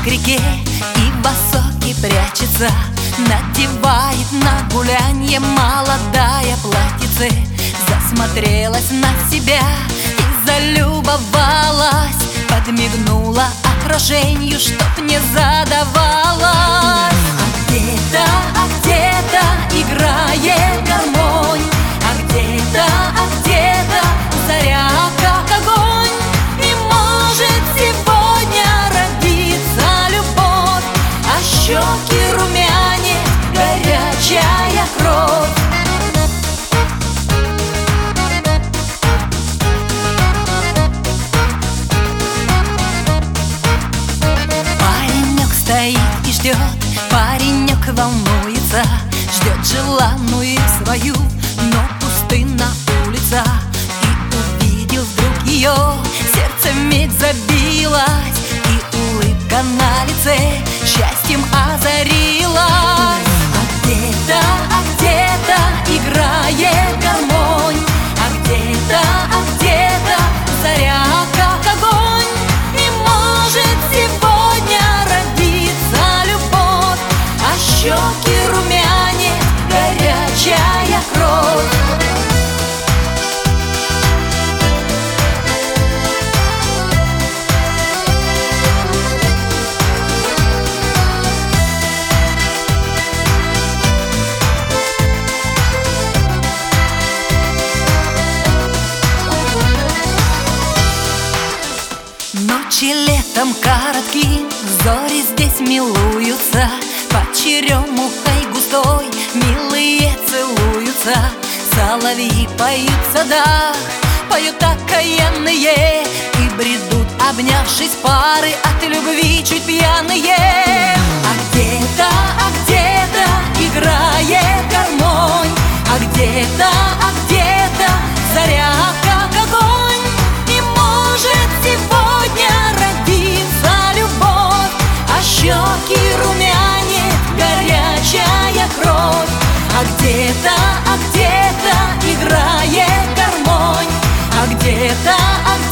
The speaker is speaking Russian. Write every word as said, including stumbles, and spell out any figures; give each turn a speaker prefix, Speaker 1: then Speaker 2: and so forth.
Speaker 1: к реке и в осоке прячется, надевает на гулянье молодая платьице. Засмотрелась на себя и залюбовалась, подмигнула отражению, чтоб не задавалась. А где-то, а где-то играет гармонь, а где-то, а где-то заря как огонь. И может сегодня родиться любовь, а щеки румянец, горячая кровь. Паренек стоит и ждет, паренек волнуется, ждет желанную свою, но пустынна улица. И увидел вдруг ее, сердце медь забилось, и улыбка на лице счастьем озарилась. А где-то, а где-то играет гармонь, а где-то, а где-то заря как огонь. И может сегодня родиться любовь, а щеки румянец, горячая кровь. Ночи летом коротки, зори здесь милуются, под черемухой густой милые целуются. Соловьи поют в садах, поют окаянные, и бредут, обнявшись пары, от любви чуть пьяные. А где-то, а где-то играет гармонь, а где-то, а где-то заря как огонь. И может сегодня родиться любовь, а щеки румянец, горячая кровь. А где-то, а где-то играет гармонь, а где-то, а